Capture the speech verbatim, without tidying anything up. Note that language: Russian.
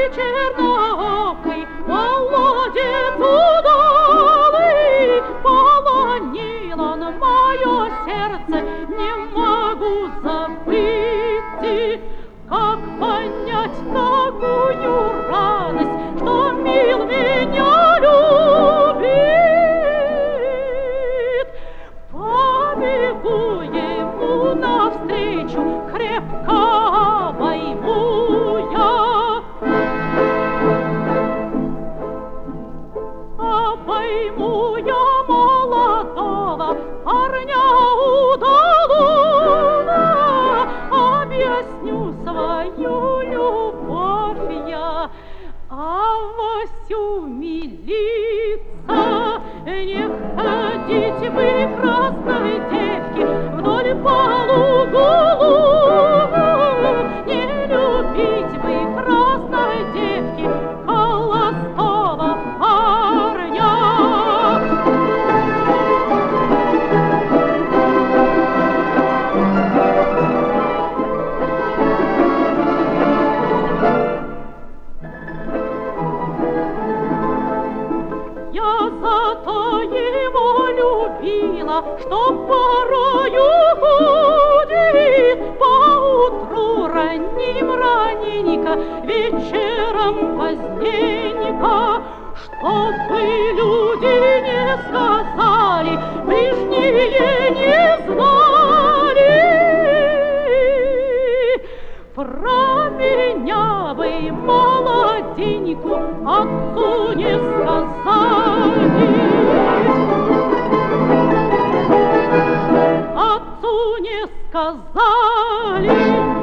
черноокий, молодец удалый, полонил он мое сердце, не могу забыть. Как понять такую радость, что мил меня любит? Побегу ему навстречу, крепко обойму я. Обойму я молодого парня удалого, объясню свою любовь я, а вось умилиться. Не ходите вы, красной девки, вдоль полу голубу, не любите вы, красной девки, холостого парня. Я зато его любила, что порою ходит поутру ранним-раненько, вечером поздненько, чтобы люди не сказали, ближние не знали. Про меня вы молоденьку отцу не сказали, отцу не сказали.